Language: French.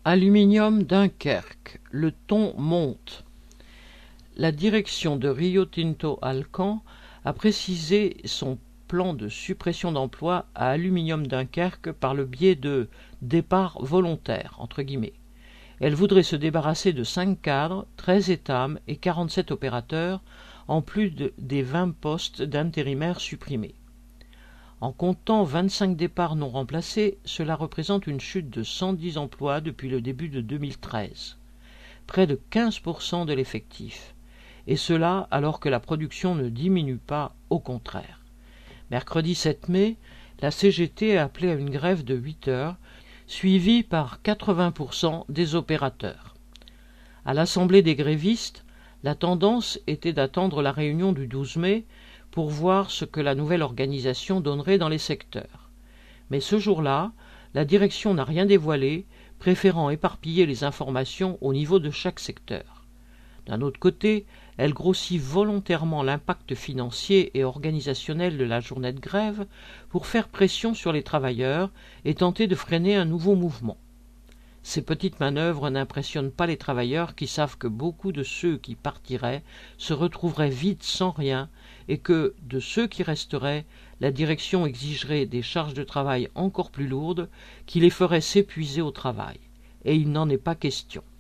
Aluminium Dunkerque, le ton monte. La direction de Rio Tinto Alcan a précisé son plan de suppression d'emplois à Aluminium Dunkerque par le biais de « départ volontaire ». Elle voudrait se débarrasser de 5 cadres, 13 étames et 47 opérateurs, en plus des 20 postes d'intérimaires supprimés. En comptant 25 départs non remplacés, cela représente une chute de 110 emplois depuis le début de 2013, près de 15% de l'effectif, et cela alors que la production ne diminue pas, au contraire. Mercredi 7 mai, la CGT a appelé à une grève de 8 heures, suivie par 80% des opérateurs. À l'Assemblée des grévistes, la tendance était d'attendre la réunion du 12 mai pour voir ce que la nouvelle organisation donnerait dans les secteurs. Mais ce jour-là, la direction n'a rien dévoilé, préférant éparpiller les informations au niveau de chaque secteur. D'un autre côté, elle grossit volontairement l'impact financier et organisationnel de la journée de grève pour faire pression sur les travailleurs et tenter de freiner un nouveau mouvement. Ces petites manœuvres n'impressionnent pas les travailleurs qui savent que beaucoup de ceux qui partiraient se retrouveraient vite sans rien et que, de ceux qui resteraient, la direction exigerait des charges de travail encore plus lourdes qui les feraient s'épuiser au travail. Et il n'en est pas question.